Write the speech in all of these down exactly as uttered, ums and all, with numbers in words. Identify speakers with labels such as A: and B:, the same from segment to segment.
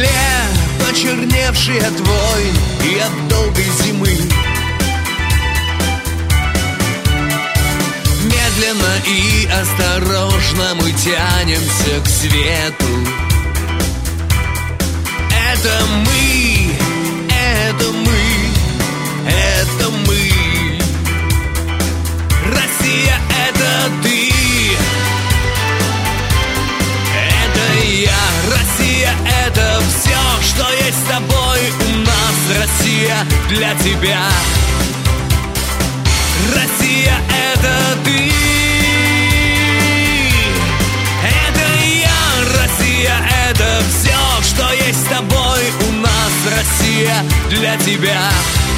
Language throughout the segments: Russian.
A: земле, почерневший от войн и от долгой зимы. Медленно и осторожно мы тянемся к свету. Это мы, это мы, это мы. Россия — это ты, это я. Россия — это все, что есть с тобой у нас. Россия для тебя. Россия — это ты, это я. Россия — это все, что есть с тобой у нас. Россия для тебя.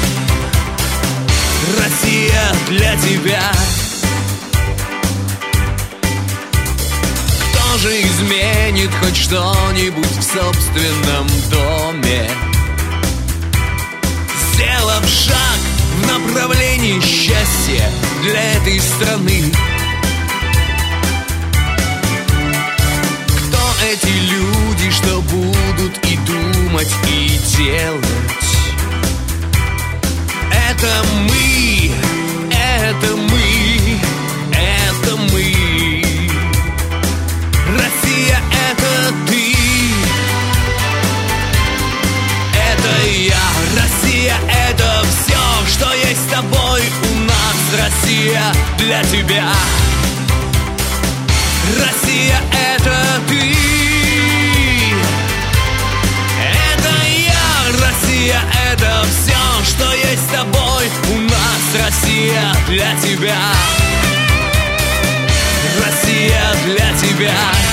A: Россия для тебя. Кто же изменит хоть что-нибудь в собственном доме, сделав шаг в направлении счастья для этой страны? Кто эти люди, что будут и думать, и делать? Это мы, это мы, это мы. Россия — это ты, это я. Россия — это все, что есть с тобой у нас. Россия для тебя. Россия — это ты, это я. Россия — это все, что есть с тобой у нас. Россия для тебя. Россия для тебя.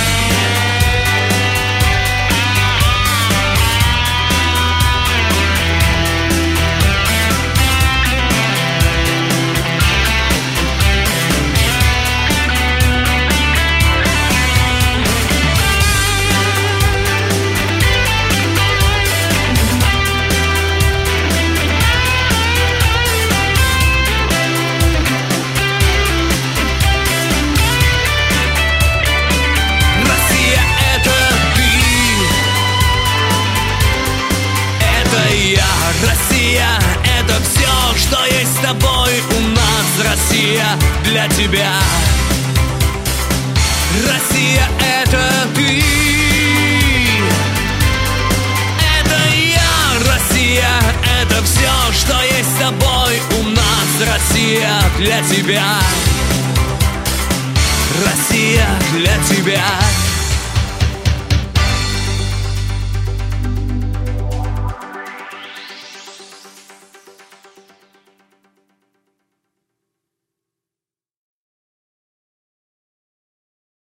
A: Россия — это все, что есть с тобой у нас. Россия для тебя. Россия — это ты, это я. Россия — это все, что есть с тобой у нас. Россия для тебя. Россия для тебя.